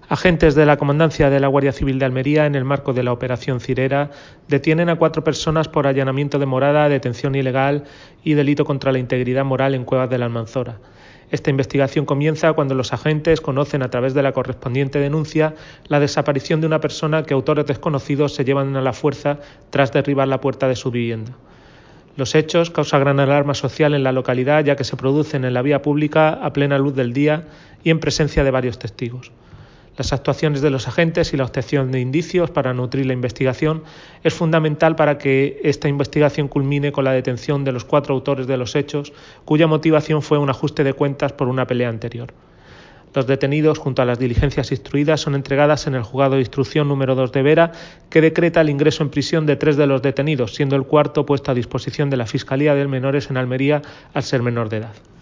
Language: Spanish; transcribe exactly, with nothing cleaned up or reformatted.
Agentes de la Comandancia de la Guardia Civil de Almería, en el marco de la Operación Cirera, detienen a cuatro personas por allanamiento de morada, detención ilegal y delito contra la integridad moral en Cuevas de la Almanzora. Esta investigación comienza cuando los agentes conocen a través de la correspondiente denuncia la desaparición de una persona que autores desconocidos se llevan a la fuerza tras derribar la puerta de su vivienda. Los hechos causan gran alarma social en la localidad, ya que se producen en la vía pública a plena luz del día y en presencia de varios testigos. Las actuaciones de los agentes y la obtención de indicios para nutrir la investigación es fundamental para que esta investigación culmine con la detención de los cuatro autores de los hechos, cuya motivación fue un ajuste de cuentas por una pelea anterior. Los detenidos, junto a las diligencias instruidas, son entregadas en el Juzgado de Instrucción número dos de Vera, que decreta el ingreso en prisión de tres de los detenidos, siendo el cuarto puesto a disposición de la Fiscalía de Menores en Almería al ser menor de edad.